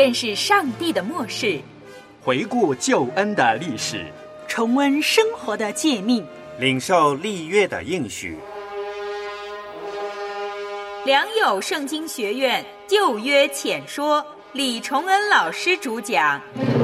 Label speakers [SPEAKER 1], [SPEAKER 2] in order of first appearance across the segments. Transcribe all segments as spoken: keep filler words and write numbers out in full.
[SPEAKER 1] 认识上帝的默示，
[SPEAKER 2] 回顾救恩的历史，
[SPEAKER 3] 重温生活的诫命，
[SPEAKER 4] 领受立约的应许。
[SPEAKER 1] 良友圣经学院旧约浅说，李崇恩老师主讲。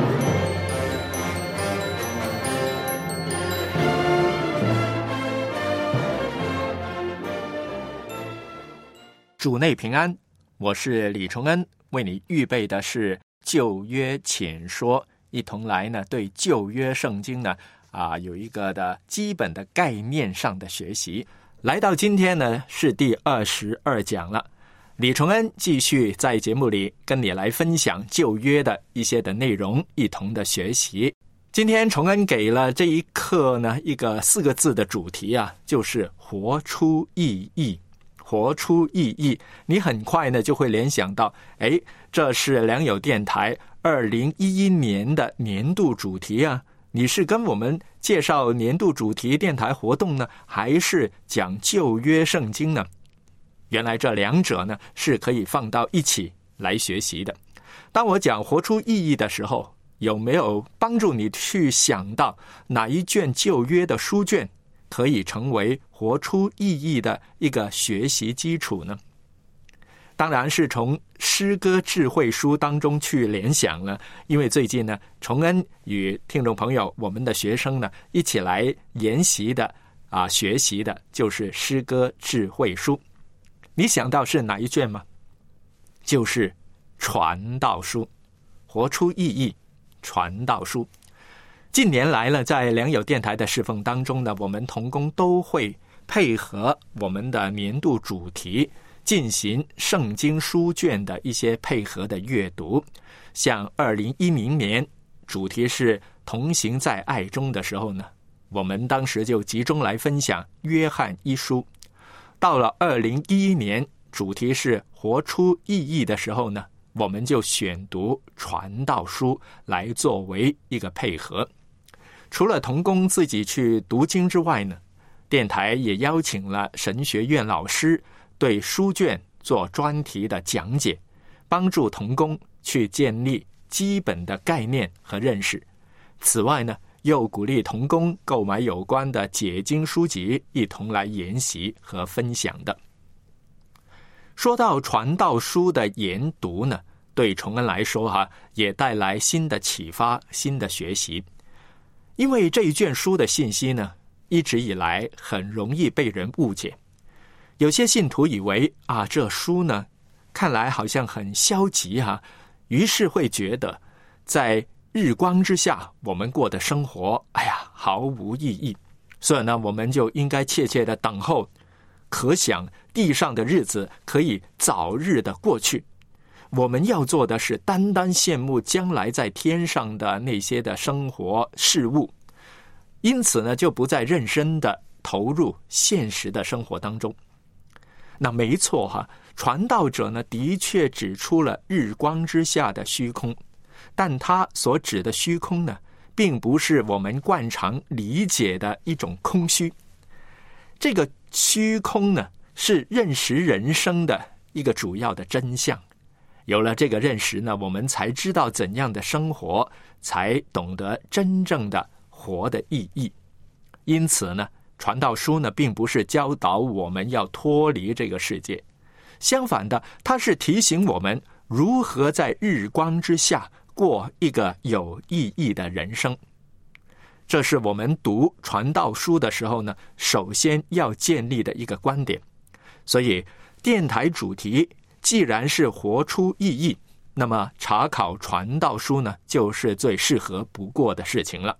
[SPEAKER 2] 主内平安，我是李崇恩，为你预备的是旧约浅说，一同来呢对旧约圣经呢啊有一个的基本的概念上的学习。来到今天呢是第二十二讲了，李崇恩继续在节目里跟你来分享旧约的一些的内容，一同的学习。今天崇恩给了这一课呢一个四个字的主题啊，就是活出意义。活出意义，你很快呢就会联想到，诶，这是良友电台二零一一年的年度主题啊。你是跟我们介绍年度主题电台活动呢，还是讲旧约圣经呢？原来这两者呢是可以放到一起来学习的。当我讲活出意义的时候，有没有帮助你去想到哪一卷旧约的书卷可以成为活出意义的一个学习基础呢？当然是从诗歌智慧书当中去联想了，因为最近呢，崇恩与听众朋友，我们的学生呢，一起来研习的啊，学习的就是诗歌智慧书。你想到是哪一卷吗？就是传道书，活出意义，传道书。近年来呢，在良友电台的侍奉当中呢，我们同工都会配合我们的年度主题进行圣经书卷的一些配合的阅读。像二零一零年主题是同行在爱中的时候呢，我们当时就集中来分享约翰一书。到了二零一一年主题是活出意义的时候呢，我们就选读传道书来作为一个配合。除了同工自己去读经之外呢，电台也邀请了神学院老师对书卷做专题的讲解，帮助同工去建立基本的概念和认识。此外呢，又鼓励同工购买有关的解经书籍，一同来研习和分享的。说到传道书的研读呢，对崇恩来说哈、啊，也带来新的启发、新的学习。因为这一卷书的信息呢，一直以来很容易被人误解。有些信徒以为啊，这书呢，看来好像很消极哈、啊，于是会觉得在日光之下我们过的生活，哎呀，毫无意义。所以呢，我们就应该切切的等候，可想地上的日子可以早日的过去。我们要做的是单单羡慕将来在天上的那些的生活事物，因此呢，就不再认真的投入现实的生活当中。那没错哈，传道者呢，的确指出了日光之下的虚空，但他所指的虚空呢，并不是我们惯常理解的一种空虚。这个虚空呢，是认识人生的一个主要的真相。有了这个认识呢，我们才知道怎样的生活，才懂得真正的活的意义。因此呢，传道书呢，并不是教导我们要脱离这个世界，相反的，它是提醒我们如何在日光之下过一个有意义的人生。这是我们读传道书的时候呢，首先要建立的一个观点。所以，电台主题既然是活出意义，那么查考传道书呢，就是最适合不过的事情了。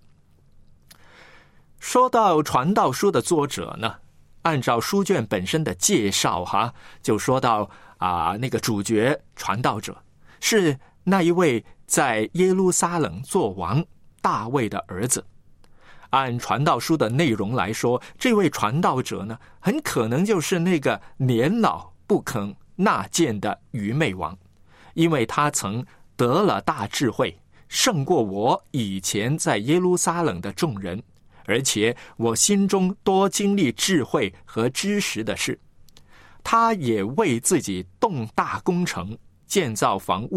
[SPEAKER 2] 说到传道书的作者呢，按照书卷本身的介绍哈，就说到啊，那个主角传道者是那一位在耶路撒冷做王大卫的儿子。按传道书的内容来说，这位传道者呢，很可能就是那个年老不肯纳谏的愚昧王，因为他曾得了大智慧，胜过我以前在耶路撒冷的众人，而且我心中多经历智慧和知识的事。他也为自己动大工程，建造房屋，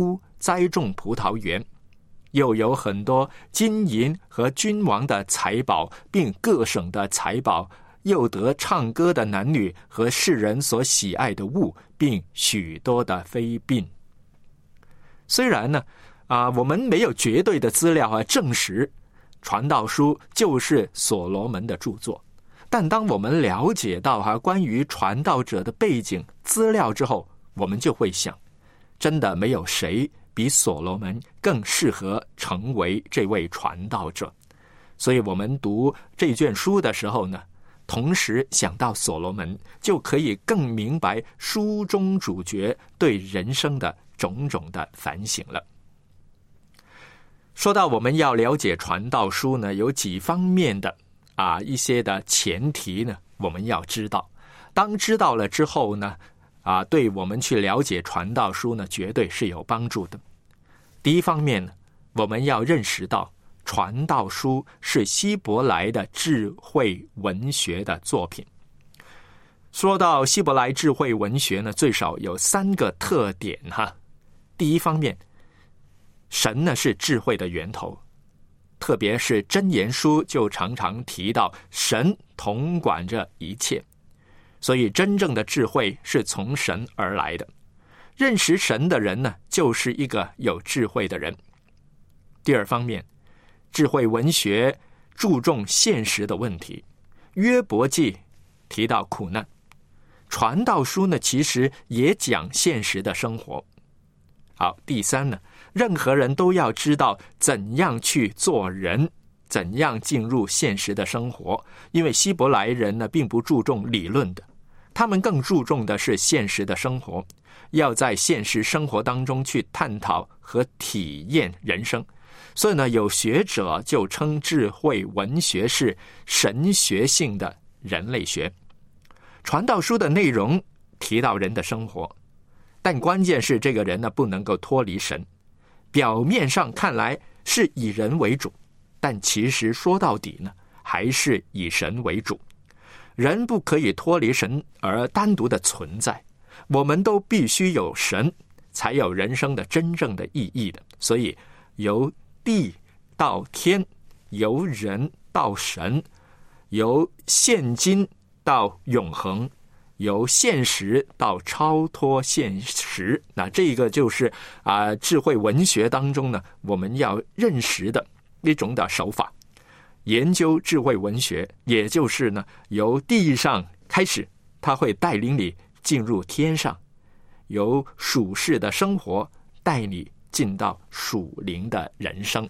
[SPEAKER 2] 栽种葡萄园，又有很多金银和君王的财宝，并各省的财宝，又得唱歌的男女和世人所喜爱的物，并许多的妃嫔。虽然呢，啊，我们没有绝对的资料啊证实传道书就是所罗门的著作，但当我们了解到哈、啊、关于传道者的背景资料之后，我们就会想，真的没有谁比所罗门更适合成为这位传道者。所以我们读这卷书的时候呢，同时想到所罗门，就可以更明白书中主角对人生的种种的反省了。说到我们要了解传道书呢，有几方面的啊一些的前提呢，我们要知道。当知道了之后呢，啊，对我们去了解传道书呢，绝对是有帮助的。第一方面呢，我们要认识到传道书是希伯来的智慧文学的作品。说到希伯来智慧文学呢，最少有三个特点哈。第一方面，神呢是智慧的源头，特别是箴言书就常常提到神统管着一切，所以真正的智慧是从神而来的。认识神的人呢，就是一个有智慧的人。第二方面，智慧文学注重现实的问题。约伯记提到苦难，传道书呢其实也讲现实的生活。好，第三呢，任何人都要知道怎样去做人，怎样进入现实的生活，因为希伯来人呢并不注重理论的，他们更注重的是现实的生活，要在现实生活当中去探讨和体验人生。所以呢，有学者就称智慧文学是神学性的人类学。传道书的内容提到人的生活，但关键是这个人呢不能够脱离神。表面上看来是以人为主，但其实说到底呢，还是以神为主。人不可以脱离神而单独的存在，我们都必须有神，才有人生的真正的意义的。所以由地到天，由人到神，由现今到永恒，由现实到超脱现实，那这个就是啊、呃、智慧文学当中呢，我们要认识的一种的手法。研究智慧文学，也就是呢由地上开始，它会带领你进入天上，由属世的生活带你进到属灵的人生。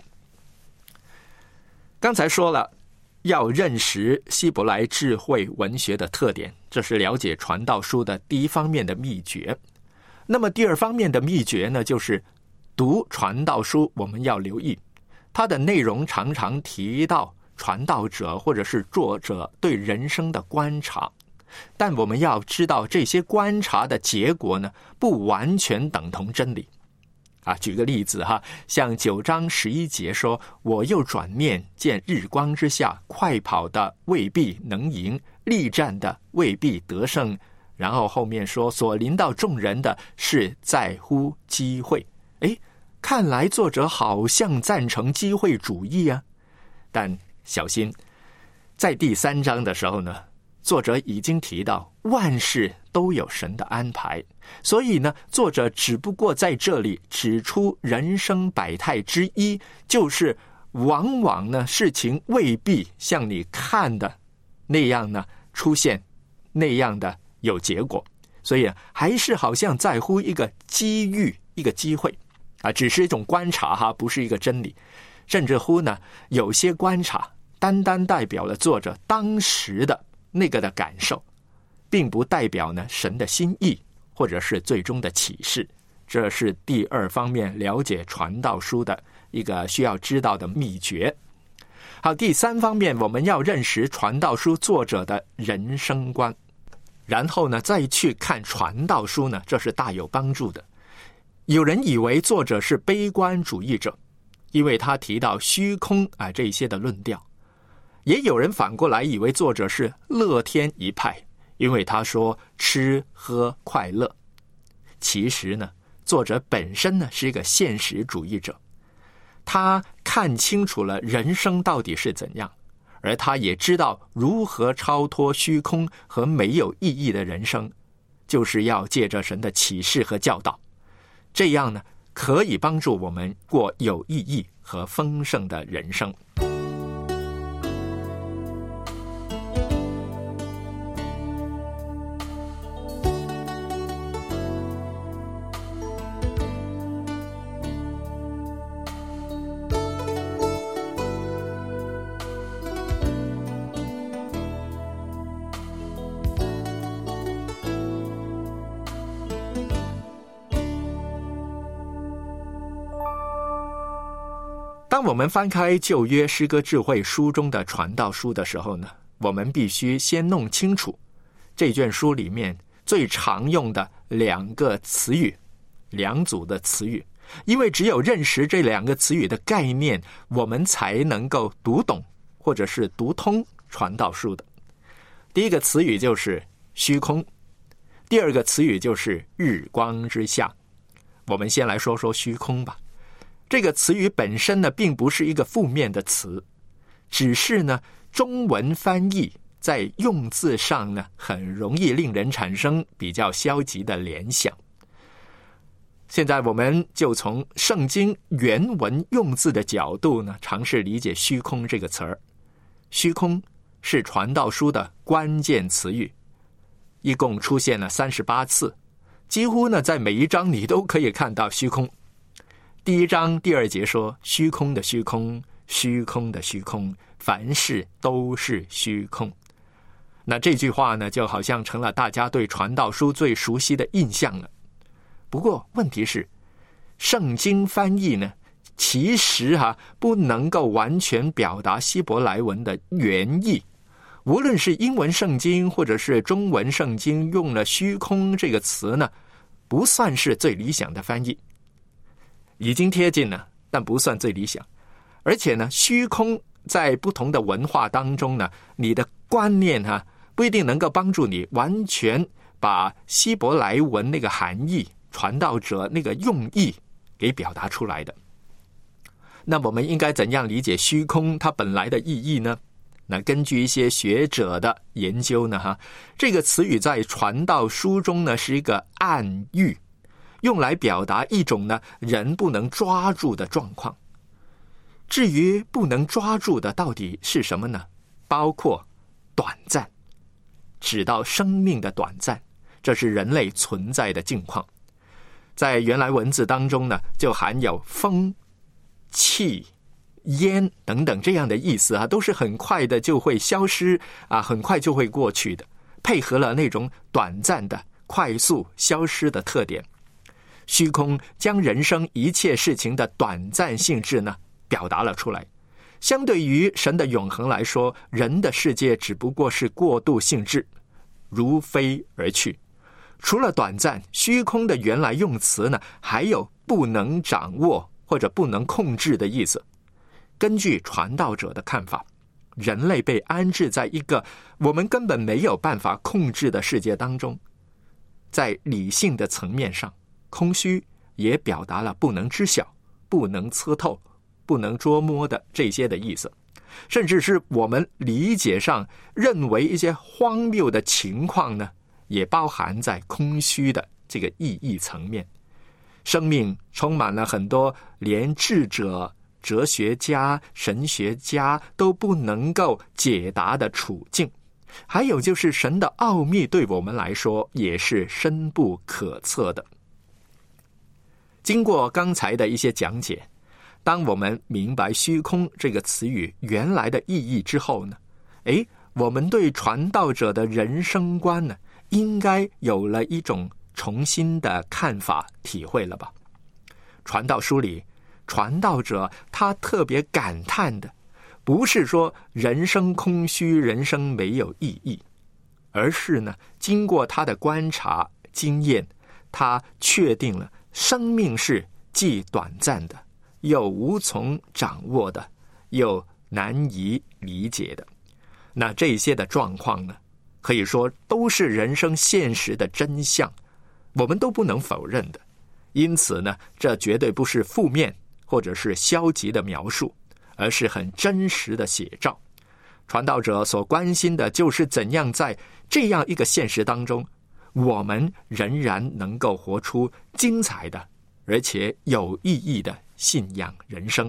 [SPEAKER 2] 刚才说了，要认识希伯来智慧文学的特点，这是了解传道书的第一方面的秘诀。那么第二方面的秘诀呢，就是读传道书我们要留意它的内容，常常提到传道者或者是作者对人生的观察，但我们要知道这些观察的结果呢，不完全等同真理啊。举个例子哈，像九章十一节说，我又转面见日光之下，快跑的未必能赢，力战的未必得胜。然后后面说，所临到众人的是在乎机会。诶，看来作者好像赞成机会主义啊，但小心，在第三章的时候呢，作者已经提到万事都有神的安排，所以呢，作者只不过在这里指出人生百态之一，就是往往呢事情未必像你看的那样呢出现那样的有结果，所以还是好像在乎一个机遇，一个机会啊，只是一种观察哈，不是一个真理。甚至乎呢，有些观察单单代表了作者当时的那个的感受，并不代表呢神的心意或者是最终的启示。这是第二方面了解传道书的一个需要知道的秘诀。好，第三方面我们要认识传道书作者的人生观，然后呢再去看传道书呢，这是大有帮助的。有人以为作者是悲观主义者，因为他提到虚空啊这些的论调，也有人反过来以为作者是乐天一派，因为他说吃喝快乐。其实呢， 作者本身呢是一个现实主义者，他看清楚了人生到底是怎样，而他也知道如何超脱虚空和没有意义的人生，就是要借着神的启示和教导，这样呢可以帮助我们过有意义和丰盛的人生。当我们翻开旧约诗歌智慧书中的传道书的时候呢，我们必须先弄清楚这卷书里面最常用的两个词语，两组的词语，因为只有认识这两个词语的概念，我们才能够读懂或者是读通传道书的。第一个词语就是虚空，第二个词语就是日光之下。我们先来说说虚空吧。这个词语本身呢，并不是一个负面的词，只是呢，中文翻译在用字上呢，很容易令人产生比较消极的联想。现在我们就从圣经原文用字的角度呢，尝试理解虚空这个词儿。虚空是传道书的关键词语，一共出现了三十八次，几乎呢，在每一章你都可以看到虚空。第一章第二节说，虚空的虚空，虚空的虚空，凡事都是虚空。那这句话呢，就好像成了大家对传道书最熟悉的印象了。不过问题是，圣经翻译呢，其实哈、啊、不能够完全表达希伯来文的原意。无论是英文圣经或者是中文圣经用了虚空这个词呢，不算是最理想的翻译。已经贴近了，但不算最理想。而且呢，虚空在不同的文化当中呢，你的观念哈、啊，不一定能够帮助你完全把希伯来文那个含义、传道者那个用意给表达出来的。那我们应该怎样理解虚空它本来的意义呢？那根据一些学者的研究呢，哈，这个词语在传道书中呢是一个暗喻，用来表达一种呢人不能抓住的状况。至于不能抓住的到底是什么呢？包括短暂，指到生命的短暂，这是人类存在的境况。在原来文字当中呢，就含有风、气、烟等等这样的意思啊，都是很快的就会消失啊，很快就会过去的，配合了那种短暂的、快速消失的特点。虚空将人生一切事情的短暂性质呢表达了出来。相对于神的永恒来说，人的世界只不过是过渡性质，如飞而去。除了短暂，虚空的原来用词呢，还有不能掌握或者不能控制的意思。根据传道者的看法，人类被安置在一个我们根本没有办法控制的世界当中。在理性的层面上，空虚也表达了不能知晓、不能测透、不能捉摸的这些的意思，甚至是我们理解上认为一些荒谬的情况呢，也包含在空虚的这个意义层面。生命充满了很多连智者、哲学家、神学家都不能够解答的处境。还有就是神的奥秘对我们来说也是深不可测的。经过刚才的一些讲解，当我们明白虚空这个词语原来的意义之后呢，诶，我们对传道者的人生观呢，应该有了一种重新的看法体会了吧。传道书里，传道者他特别感叹的不是说人生空虚，人生没有意义，而是呢，经过他的观察经验，他确定了生命是既短暂的，又无从掌握的，又难以理解的。那这些的状况呢，可以说都是人生现实的真相，我们都不能否认的。 因此呢，这绝对不是负面或者是消极的描述，而是很真实的写照。传道者所关心的就是怎样在这样一个现实当中，我们仍然能够活出精彩的而且有意义的信仰人生。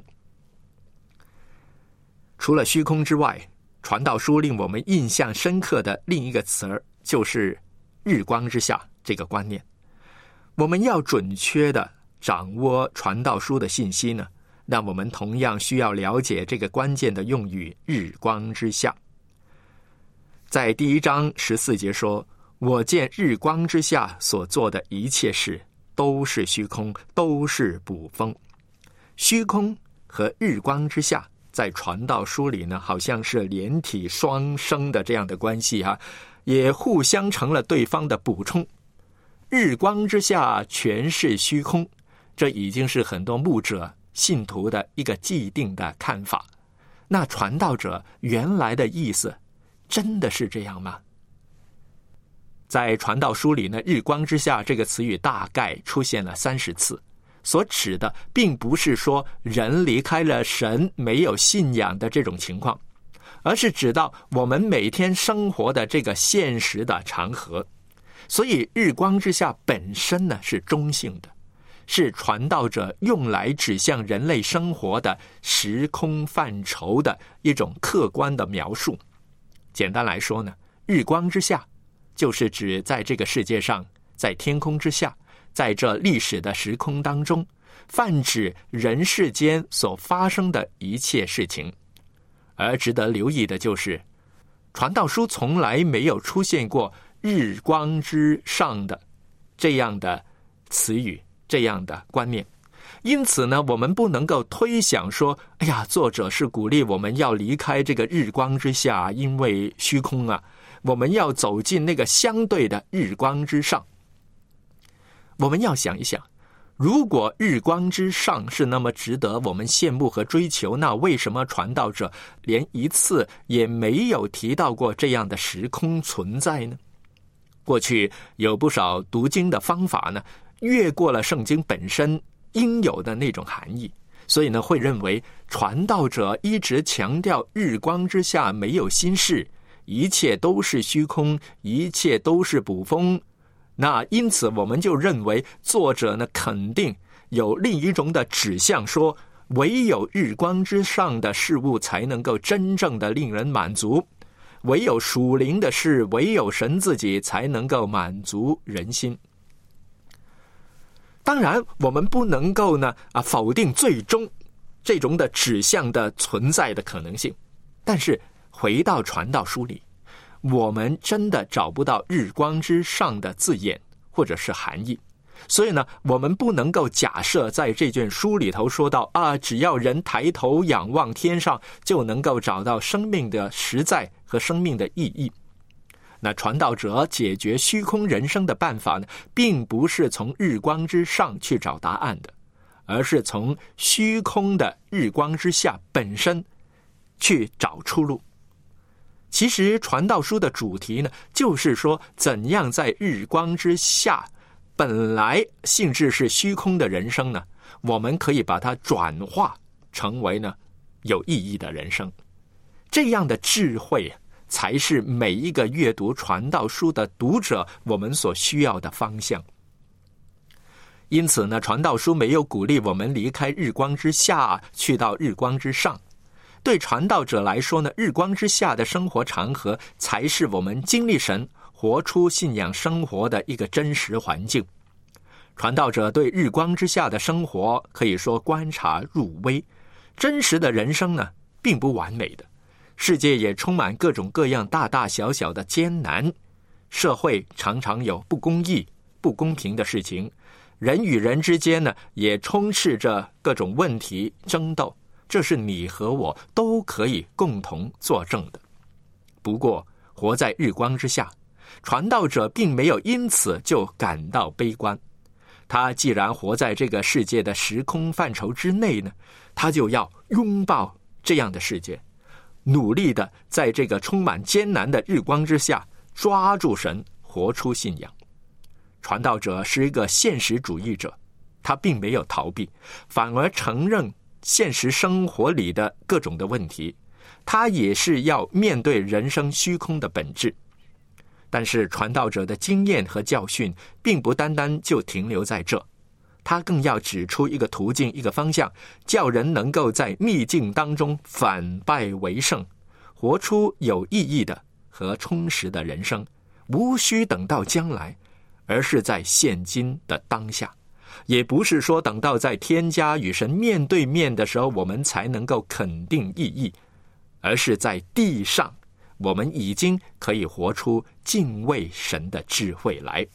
[SPEAKER 2] 除了虚空之外，传道书令我们印象深刻的另一个词儿就是日光之下这个观念。我们要准确的掌握传道书的信息呢，那我们同样需要了解这个关键的用语日光之下。在第一章十四节说，我见日光之下所做的一切事都是虚空，都是捕风。虚空和日光之下在传道书里呢，好像是连体双生的这样的关系啊，也互相成了对方的补充。日光之下全是虚空，这已经是很多牧者信徒的一个既定的看法。那传道者原来的意思真的是这样吗？在传道书里呢，日光之下这个词语大概出现了三十次，所指的并不是说人离开了神没有信仰的这种情况，而是指到我们每天生活的这个现实的长河。所以日光之下本身呢是中性的，是传道者用来指向人类生活的时空范畴的一种客观的描述。简单来说呢，日光之下就是指在这个世界上，在天空之下，在这历史的时空当中，泛指人世间所发生的一切事情。而值得留意的就是传道书从来没有出现过日光之上的这样的词语，这样的观念。因此呢，我们不能够推想说，哎呀，作者是鼓励我们要离开这个日光之下，因为虚空啊，我们要走进那个相对的日光之上。我们要想一想，如果日光之上是那么值得我们羡慕和追求，那为什么传道者连一次也没有提到过这样的时空存在呢？过去有不少读经的方法呢，越过了圣经本身应有的那种含义，所以呢，会认为传道者一直强调日光之下没有新事，一切都是虚空，一切都是捕风。那因此我们就认为作者呢肯定有另一种的指向，说唯有日光之上的事物才能够真正的令人满足，唯有属灵的事，唯有神自己才能够满足人心。当然我们不能够呢啊否定最终这种的指向的存在的可能性，但是回到传道书里，我们真的找不到日光之上的字眼或者是含义。所以呢，我们不能够假设在这卷书里头说到啊，只要人抬头仰望天上，就能够找到生命的实在和生命的意义。那传道者解决虚空人生的办法呢，并不是从日光之上去找答案的，而是从虚空的日光之下本身去找出路。其实传道书的主题呢，就是说怎样在日光之下本来性质是虚空的人生呢，我们可以把它转化成为呢有意义的人生。这样的智慧才是每一个阅读传道书的读者我们所需要的方向。因此呢，传道书没有鼓励我们离开日光之下去到日光之上。对传道者来说呢，日光之下的生活长河才是我们经历神活出信仰生活的一个真实环境。传道者对日光之下的生活可以说观察入微。真实的人生呢并不完美的，世界也充满各种各样大大小小的艰难，社会常常有不公义不公平的事情，人与人之间呢也充斥着各种问题争斗，这是你和我都可以共同作证的。不过活在日光之下，传道者并没有因此就感到悲观。他既然活在这个世界的时空范畴之内呢，他就要拥抱这样的世界，努力的在这个充满艰难的日光之下抓住神，活出信仰。传道者是一个现实主义者， 他并没有逃避，反而承认现实生活里的各种的问题，他也是要面对人生虚空的本质。但是传道者的经验和教训并不单单就停留在这，他更要指出一个途径，一个方向，叫人能够在逆境当中反败为胜，活出有意义的和充实的人生，无需等到将来，而是在现今的当下。也不是说等到在天家与神面对面的时候我们才能够肯定意义，而是在地上我们已经可以活出敬畏神的智慧来。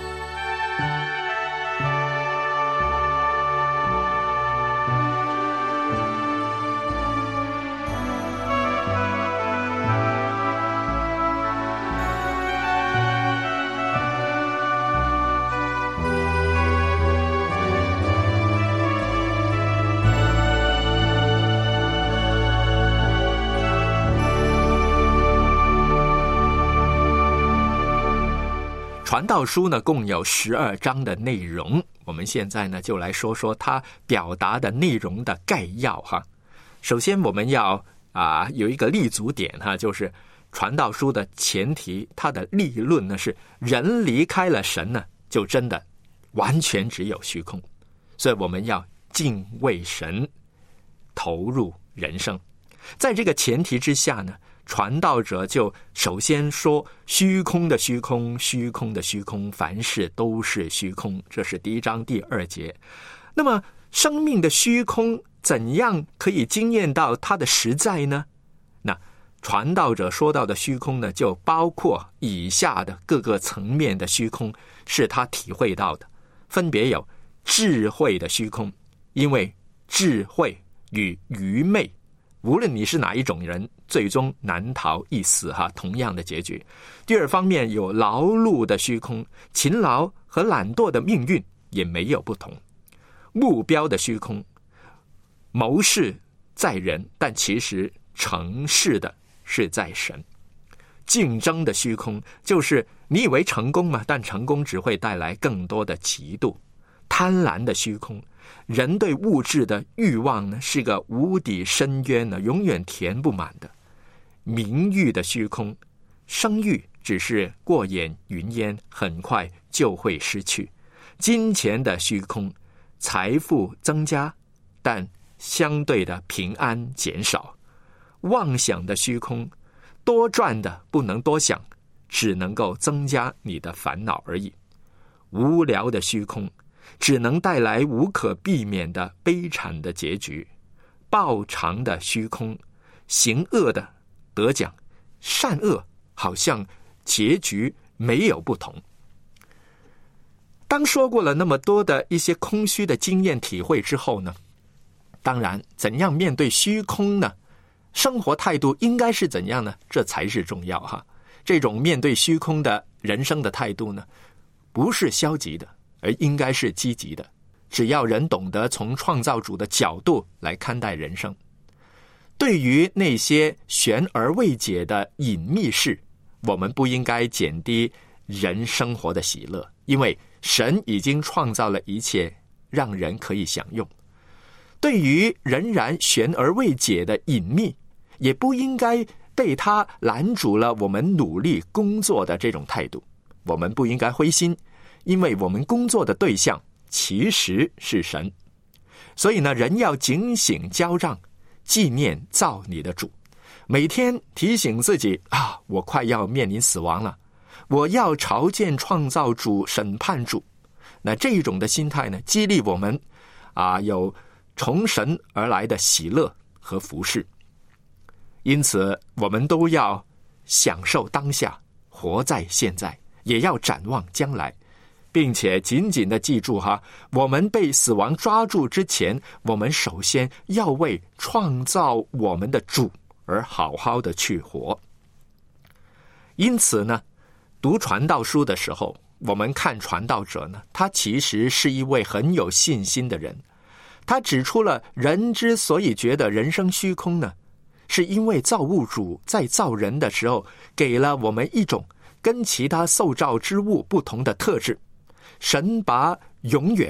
[SPEAKER 2] 传道书呢，共有十二章的内容，我们现在呢就来说说它表达的内容的概要哈。首先我们要啊有一个立足点哈，就是传道书的前提，它的立论呢是人离开了神呢，就真的完全只有虚空，所以我们要敬畏神，投入人生。在这个前提之下呢，传道者就首先说虚空的虚空，虚空的虚空，凡事都是虚空，这是第一章第二节。那么生命的虚空怎样可以经验到它的实在呢？那传道者说到的虚空呢，就包括以下的各个层面的虚空是他体会到的，分别有智慧的虚空，因为智慧与愚昧，无论你是哪一种人，最终难逃一死哈，同样的结局。第二方面有劳碌的虚空，勤劳和懒惰的命运也没有不同。目标的虚空，谋事在人，但其实成事的是在神。竞争的虚空，就是你以为成功嘛，但成功只会带来更多的嫉妒。贪婪的虚空，人对物质的欲望呢，是个无底深渊呢，永远填不满的。名誉的虚空，声誉只是过眼云烟，很快就会失去。金钱的虚空，财富增加，但相对的平安减少。妄想的虚空，多赚的不能多想，只能够增加你的烦恼而已。无聊的虚空，只能带来无可避免的悲惨的结局。报偿的虚空，行恶的得奖，善恶好像结局没有不同。当说过了那么多的一些空虚的经验体会之后呢，当然怎样面对虚空呢？生活态度应该是怎样呢？这才是重要哈。这种面对虚空的人生的态度呢，不是消极的，而应该是积极的。只要人懂得从创造主的角度来看待人生，对于那些悬而未解的隐秘事，我们不应该减低人生活的喜乐，因为神已经创造了一切，让人可以享用。对于仍然悬而未解的隐秘，也不应该被他拦阻了我们努力工作的这种态度。我们不应该灰心，因为我们工作的对象其实是神。所以呢，人要警醒交账，纪念造你的主，每天提醒自己啊，我快要面临死亡了，我要朝见创造主、审判主。那这种的心态呢，激励我们啊，有从神而来的喜乐和服侍。因此我们都要享受当下，活在现在，也要展望将来，并且紧紧地记住哈，我们被死亡抓住之前，我们首先要为创造我们的主而好好的去活。因此呢，读传道书的时候，我们看传道者呢，他其实是一位很有信心的人。他指出了人之所以觉得人生虚空呢，是因为造物主在造人的时候给了我们一种跟其他受造之物不同的特质。神把永远、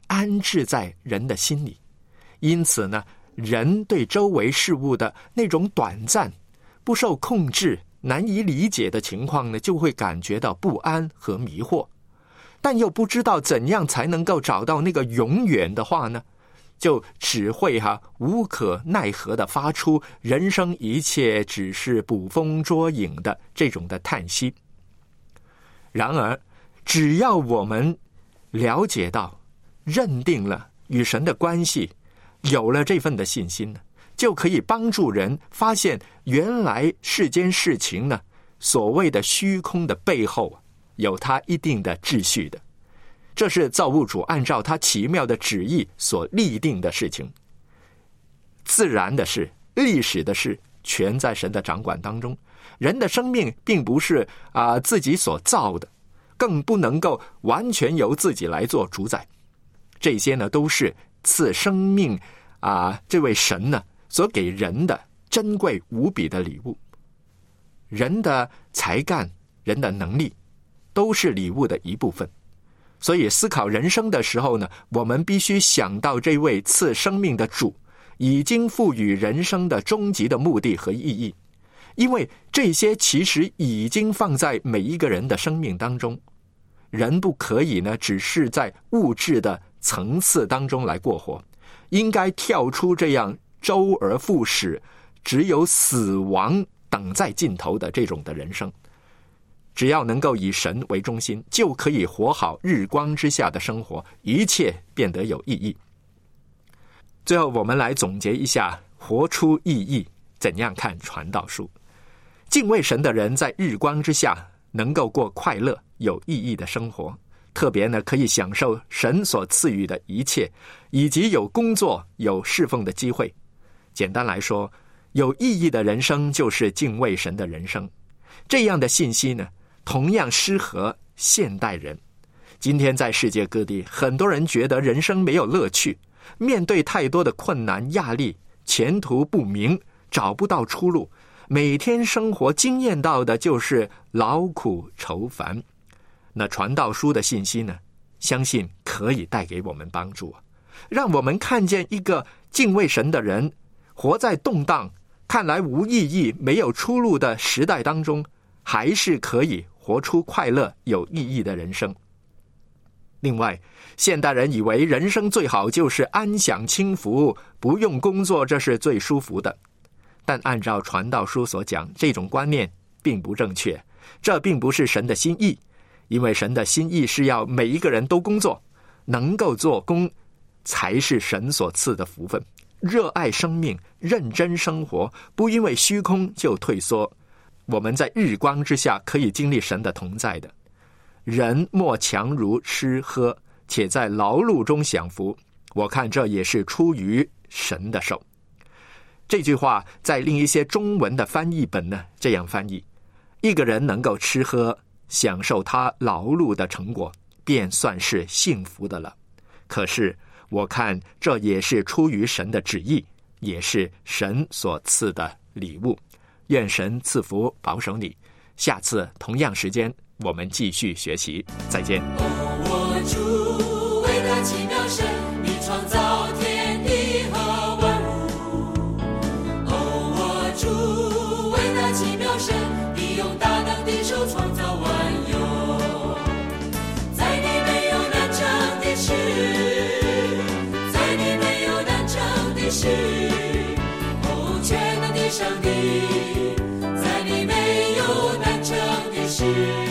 [SPEAKER 2] 安置在人的心里。因此呢，人对周围事物的那种短暂、不受控制、难以理解的情况呢，就会感觉到不安和迷惑，但又不知道怎样才能够找到那个永远的话呢，就只会哈、啊、无可奈何地发出人生一切只是捕风捉影的这种的叹息。然而，只要我们了解到、认定了与神的关系，有了这份的信心呢，就可以帮助人发现原来世间事情呢，所谓的虚空的背后有它一定的秩序的。这是造物主按照他奇妙的旨意所立定的事情。自然的事、历史的事，全在神的掌管当中。人的生命并不是啊、呃、自己所造的，更不能够完全由自己来做主宰。这些呢，都是赐生命啊、呃、这位神呢所给人的珍贵无比的礼物。人的才干、人的能力，都是礼物的一部分。所以思考人生的时候呢，我们必须想到这位赐生命的主已经赋予人生的终极的目的和意义，因为这些其实已经放在每一个人的生命当中。人不可以呢只是在物质的层次当中来过活，应该跳出这样周而复始、只有死亡等在尽头的这种的人生。只要能够以神为中心，就可以活好日光之下的生活，一切变得有意义。最后我们来总结一下活出意义，怎样看传道书。敬畏神的人在日光之下能够过快乐有意义的生活，特别呢可以享受神所赐予的一切，以及有工作有侍奉的机会。简单来说，有意义的人生就是敬畏神的人生。这样的信息呢，同样适合现代人。今天在世界各地，很多人觉得人生没有乐趣，面对太多的困难压力，前途不明，找不到出路，每天生活经验到的就是劳苦愁烦。那传道书的信息呢，相信可以带给我们帮助，让我们看见一个敬畏神的人活在动荡、看来无意义、没有出路的时代当中，还是可以活出快乐有意义的人生。另外，现代人以为人生最好就是安享清福，不用工作，这是最舒服的。但按照传道书所讲，这种观念并不正确，这并不是神的心意。因为神的心意是要每一个人都工作，能够做工才是神所赐的福分。热爱生命，认真生活，不因为虚空就退缩。我们在日光之下可以经历神的同在的。人莫强如吃喝，且在劳碌中享福，我看这也是出于神的手。这句话在另一些中文的翻译本呢，这样翻译：一个人能够吃喝，享受他劳碌的成果，便算是幸福的了。可是我看这也是出于神的旨意，也是神所赐的礼物。愿神赐福保守你，下次同样时间我们继续学习，再见。
[SPEAKER 5] 哦，我主伟大奇妙神，你创造天地和万物。哦，我主伟大奇妙神，你用大能的手创造万有。在你没有难成的事，在你没有难成的事。哦，全能的上帝，在你没有难成的事。